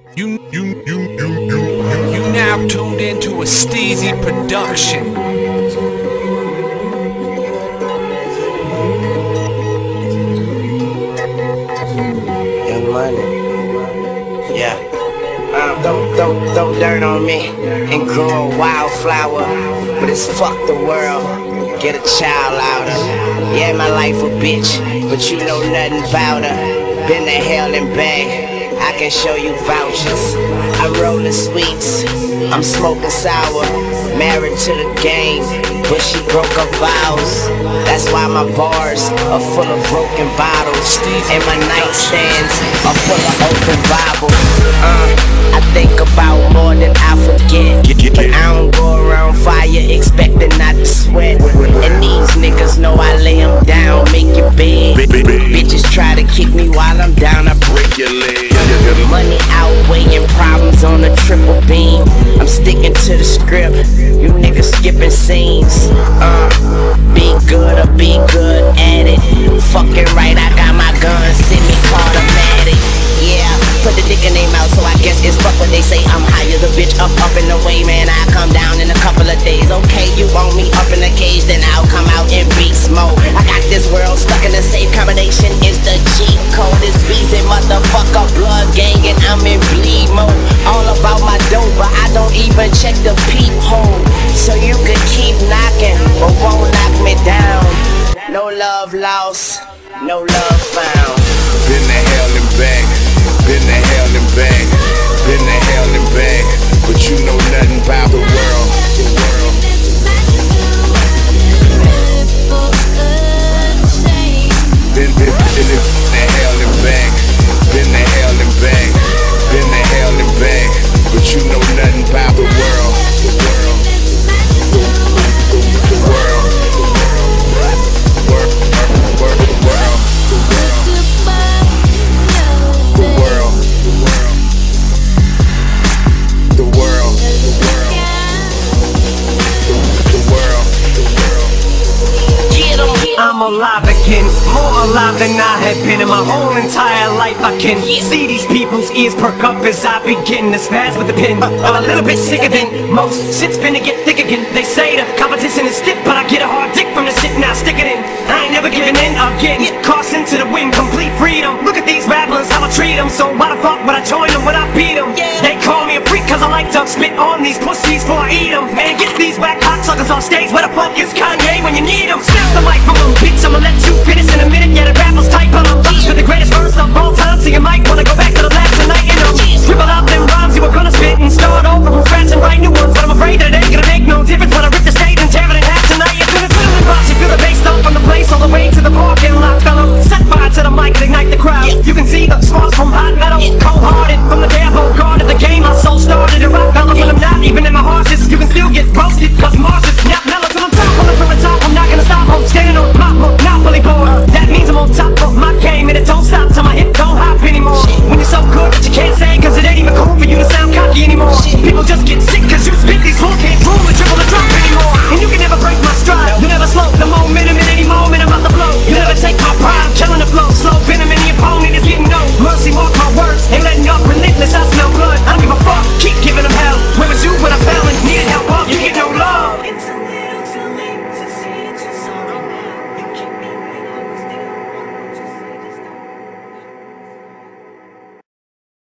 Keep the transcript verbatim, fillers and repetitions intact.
You, you, you, you, you, you, you now tuned into a Steezy production. Young Money, yeah. Uh, don't, don't, don't dirt on me and grow a wildflower, but it's fuck the world. Get a child out her. Yeah, my life a bitch, but you know nothing about her. Been to hell and back. I can show you vouchers. I'm rolling sweets, I'm smoking sour. Married to the game, but she broke her vows. That's why my bars are full of broken bottles, and my nightstands are full of open Bibles. uh, I think about more than I forget, but I don't go around fire expecting not to sweat. And these niggas know I lay them down, make your bed. Bitches try to kick me while I'm down, I break your leg. Money outweighing problems on a triple beam. I'm sticking to the script, you niggas skipping scenes. Uh, be good or be good at it. Fucking right, I got my gun, send me automatic. Yeah, put the dick in their mouth, so I guess it's fuck what they say. I'm higher, the bitch up, up and away, man. I come down in a couple of days. Okay, you want me up in a cage, then I'll come out in beast mode. I got this world stuck in a safe combination. It's the cheat code. It's Beezy, motherfucker, blood gang, and I'm in bleed mode. All about my dope, but I don't even check the peephole. So you could keep knocking, but won't knock me down. No love lost, no love found. Been to hell and back, been to hell and back, been to hell and back, but you know nothing about the world. The world. Been, been, been to hell and back, been to hell and back, been to hell and back, but you know nothing about the world. The world. The, the, the world. The world. The world. The world. The world. The world. The world. The world. I'm alive again, more alive than I have been in my whole entire life. I can see these people's ears perk up as I begin to spaz with the pen. I'm a little bit sicker than most, shit's finna get thick again. They say the competition is stiff, but I get a hard dick from the shit, now stick it in. I ain't never giving in again, caught into the wind, complete freedom. Look at these rappers, how I treat them, so why the fuck would I join them when I beat them? They call me a freak cause I like to spit on these pussies before I eat them. And get these whack cocksuckers on stage, where the fuck is Kanye when you need him? Snap the mic from them, bitch, I'ma let you finish in a minute. Yeah, the rappers type on them, with the greatest verse of all time, so you might wanna go back to the last.